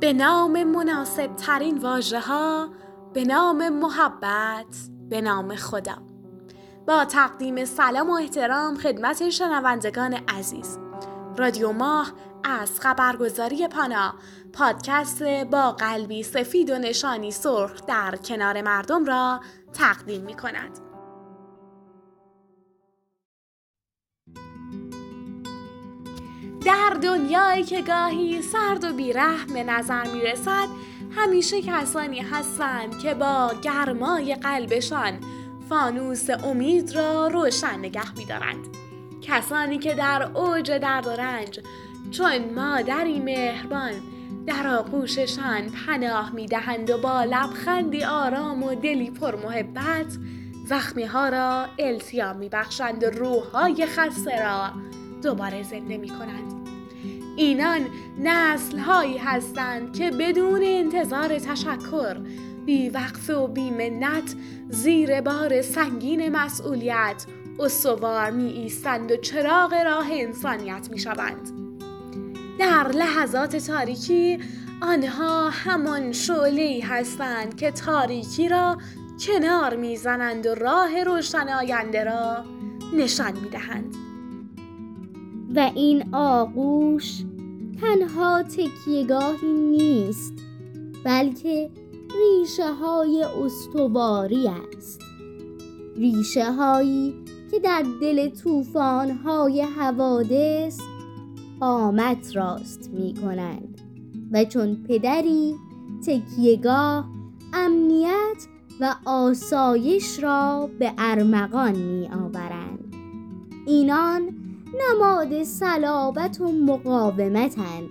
به نام مناسب ترین واژه ها، به نام محبت، به نام خدا. با تقدیم سلام و احترام خدمت شنوندگان عزیز، رادیو ماه از خبرگزاری پانا پادکست با قلبی سفید و نشانی سرخ در کنار مردم را تقدیم می کند. در دنیایی که گاهی سرد و بی‌رحم به نظر می رسد، همیشه کسانی هستند که با گرمای قلبشان فانوس امید را روشن نگه می دارند. کسانی که در اوج درد و رنج چون مادری مهربان در آغوششان پناه می دهند و با لبخندی آرام و دلی پر محبت زخمی ها را التیام می بخشند و روح‌های خسته را دوباره زنده می کنند. اینان نسل هایی هستند که بدون انتظار تشکر، بی وقفه و بی منت زیر بار سنگین مسئولیت استوار می ایستند و چراغ راه انسانیت می شوند. در لحظات تاریکی آنها همان شعله‌ای هستند که تاریکی را کنار می زنند و راه روشن آینده را نشان می دهند. و این آغوش تنها تکیه‌گاهی نیست، بلکه ریشه های استواری است. ریشه هایی که در دل طوفان های حوادث قامت راست می کنند و چون پدری تکیه‌گاه، امنیت و آسایش را به ارمغان می آورند. اینان نماد صلابت و مقاومتند،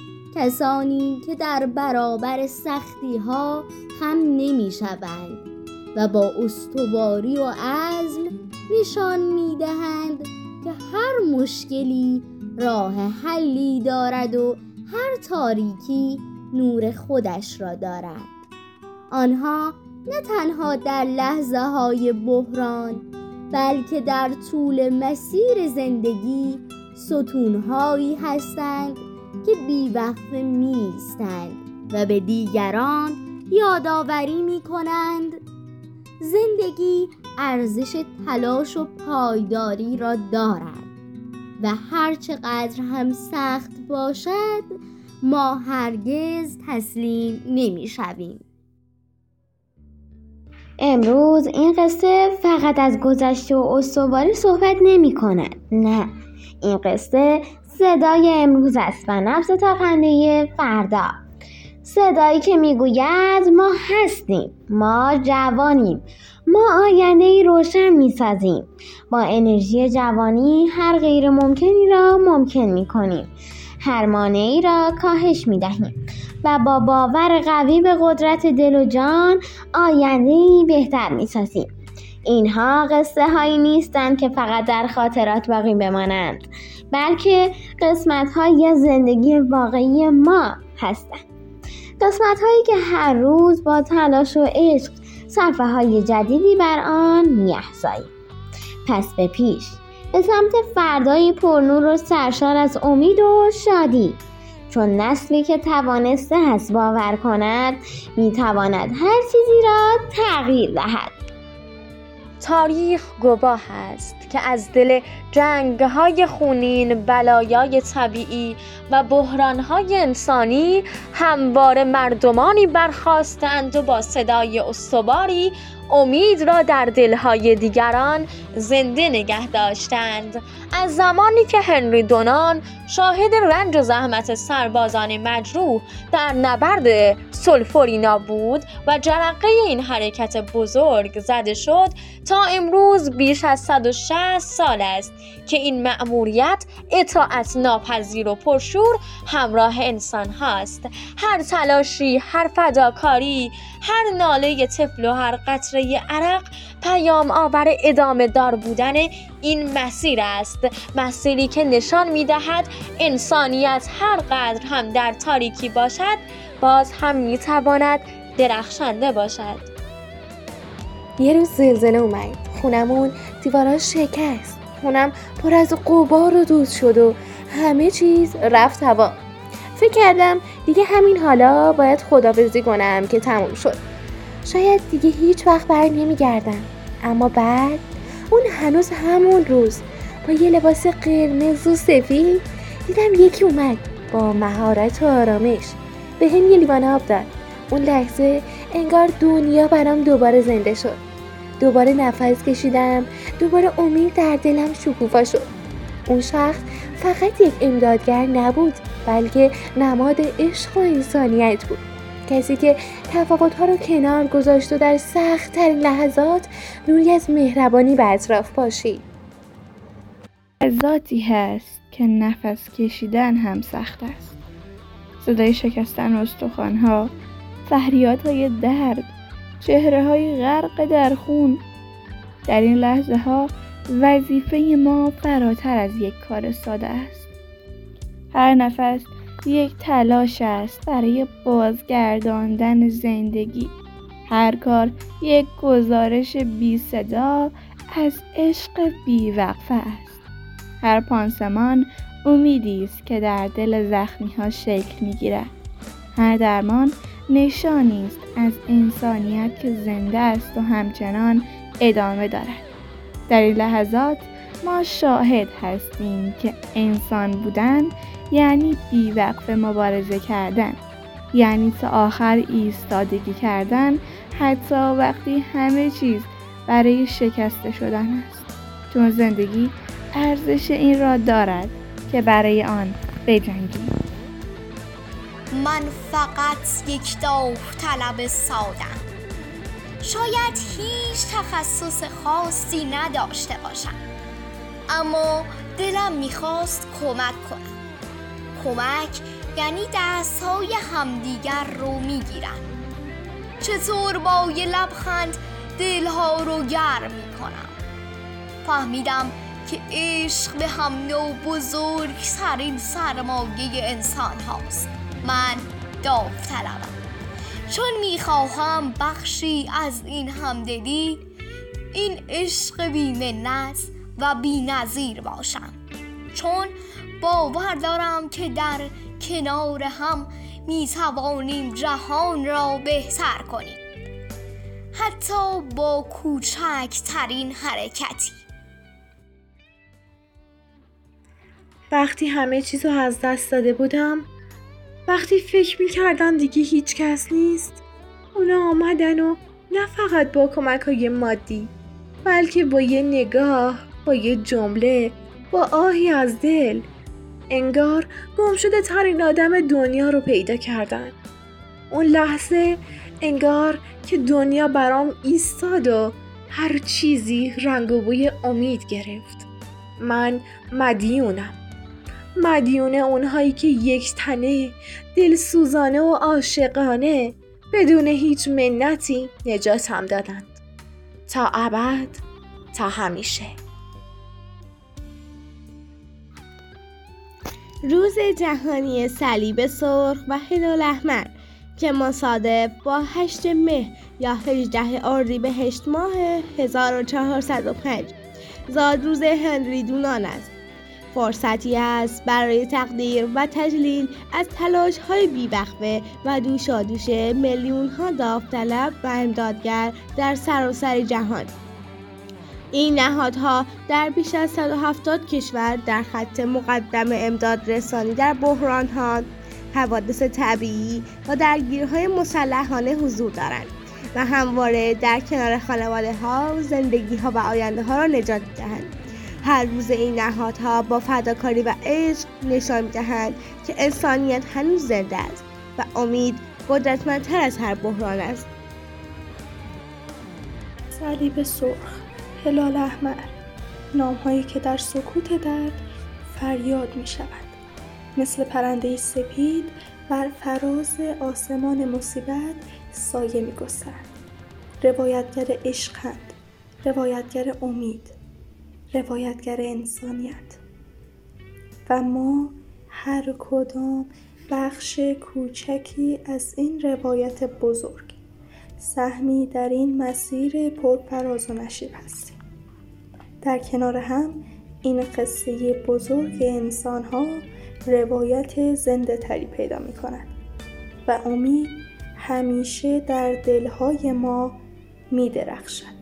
کسانی که در برابر سختی ها خم نمی شوند و با استواری و عزم نشان می دهند که هر مشکلی راه حلی دارد و هر تاریکی نور خودش را دارد. آنها نه تنها در لحظه های بحران، بلکه در طول مسیر زندگی ستونهایی هستند که بی‌وقفه می‌ایستند و به دیگران یادآوری می‌کنند زندگی ارزش تلاش و پایداری را دارد و هر چقدر هم سخت باشد ما هرگز تسلیم نمی‌شویم. امروز این قصه فقط از گذشته و استواری صحبت نمی کند. نه، این قصه صدای امروز است و نبض تاکنده فردا. صدایی که می گوید ما هستیم، ما جوانیم، ما آینده‌ای روشن می سازیم. با انرژی جوانی هر غیر ممکنی را ممکن می کنیم، هر مانعی را کاهش می دهیم و با باور قوی به قدرت دل و جان آینده‌ای بهتر می‌سازیم. اینها قصه هایی نیستند که فقط در خاطرات باقی بمانند، بلکه قسمت هایی از زندگی واقعی ما هستند. قسمت هایی که هر روز با تلاش و عشق صفحه های جدیدی بر آن می‌افزاییم. پس به پیش، به سمت فردایی پرنور و سرشار از امید و شادی، چون نسلی که توانسته است باور کند میتواند هر چیزی را تغییر دهد. تاریخ گواه است که از دل جنگ‌های خونین، بلایای طبیعی و بحران‌های انسانی همواره مردمانی برخاستند و با صدای استواری امید را در دلهای دیگران زنده نگه داشتند. از زمانی که هنری دونان شاهد رنج و زحمت سربازان مجروح در نبرد سولفورینا بود و جرقه این حرکت بزرگ زده شد، تا امروز بیش از 160 سال است که این مأموریت اطاعت ناپذیر و پرشور همراه انسان هاست. هر تلاشی، هر فداکاری، هر ناله طفل و هر قطره عرق پیام آور ادامه دار بودن این مسیر است. مسیری که نشان می دهد انسانیت هر قدر هم در تاریکی باشد، باز هم می تواند درخشنده باشد. یه روز زلزله اومد، خونمون دیواراش شکست، خونم پر از غبار و دود شد و همه چیز رفت هوا. فکر کردم دیگه همین حالا باید خداحافظی کنم که تموم شد. شاید دیگه هیچ وقت بر نمیگردم. اما بعد اون هنوز همون روز با یه لباس قرمز و سفید دیدم یکی اومد با مهارت و آرامش به هم یه لیوان آب داد. اون لحظه انگار دنیا برام دوباره زنده شد. دوباره نفس کشیدم، دوباره امید در دلم شکوفا شد. اون شخص فقط یک امدادگر نبود، بلکه نماد عشق و انسانیت بود. کسی که تفاوت‌ها رو کنار گذاشت و در سخت‌ترین لحظات نوری از مهربانی به اطراف پاشید. لحظاتی هست که نفس کشیدن هم سخت است. صدای شکستن استخوان‌ها، فریادهای درد، چهره‌های غرق در خون. در این لحظه‌ها وظیفه ما فراتر از یک کار ساده است. هر نفس یک تلاش است برای بازگرداندن زندگی. هر کار یک گزارش بی صدا از عشق بی‌وقفه است. هر پانسمان امیدی است که در دل زخمی‌ها شکل می‌گیرد. هر درمان نشانی است از انسانیت که زنده است و همچنان ادامه دارد. در این لحظات ما شاهد هستیم که انسان بودن یعنی بی‌وقفه مبارزه کردن، یعنی تا آخر ایستادگی کردن، حتی وقتی همه چیز برای شکسته شدن است. چون زندگی ارزش این را دارد که برای آن بجنگیم. من فقط یک داوطلب ساده‌ام. شاید هیچ تخصص خاصی نداشته باشم، اما دلم میخواست کمک کنم. کمک یعنی دستهای همدیگر رو میگیرن. چطور با یه لبخند دلها رو گرم میکنم. فهمیدم که عشق به هم نوع بزرگترین سرمایه انسان هاست. من داوطلبم چون میخواهم بخشی از این همدلی، این عشق بی منت و بی نظیر باشم. چون باور دارم که در کنار هم میتوانیم جهان را بهتر کنیم، حتی با کوچکترین حرکتی. وقتی همه چیزو از دست داده بودم، وقتی فکر می‌کردم دیگه هیچ کس نیست، اونا آمدن و نه فقط با کمک‌های مادی، بلکه با یه نگاه، با یه جمله، با آهی از دل، انگار گمشده ترین آدم دنیا رو پیدا کردن. اون لحظه انگار که دنیا برام ایستاد و هر چیزی رنگ و بوی امید گرفت. من مدیون اونهایی که یک تنه، دلسوزانه و عاشقانه بدون هیچ منتی نجاتم دادند. تا ابد، تا همیشه. روز جهانی صلیب سرخ و هلال احمر که مصادف با 8 مهر یا 18 اردیبهشت ماه 1405 زادروز هنری دونان است. فرصتی است برای تقدیر و تجلیل از تلاش‌های بی‌وقفه و دوشادوش میلیون‌ها داوطلب و امدادگر در سراسر جهان. این نهادها در بیش از 170 کشور در خط مقدم امداد رسانی در بحران‌ها، حوادث طبیعی و درگیری‌های مسلحانه حضور دارند و همواره در کنار خانواده‌ها، زندگی‌ها و آینده‌ها را نجات می‌دهند. هر روز این نهادها با فداکاری و عشق نشان می‌دهند که انسانیت هنوز زنده است و امید قدرتمندتر از هر بحران است. صلیب سرخ، هلال احمر، نام‌هایی که در سکوت درد فریاد می‌شوند. مثل پرنده سپید بر فراز آسمان مصیبت سایه می‌گسترند. روایتگر عشقند، روایتگر امید، روایتگر انسانیت. و ما هر کدام بخش کوچکی از این روایت بزرگ، سهمی در این مسیر پرفراز و نشیب هستیم. در کنار هم این قصه بزرگ انسان‌ها روایت زنده تری پیدا می کند و امید همیشه در دلهای ما می درخشد.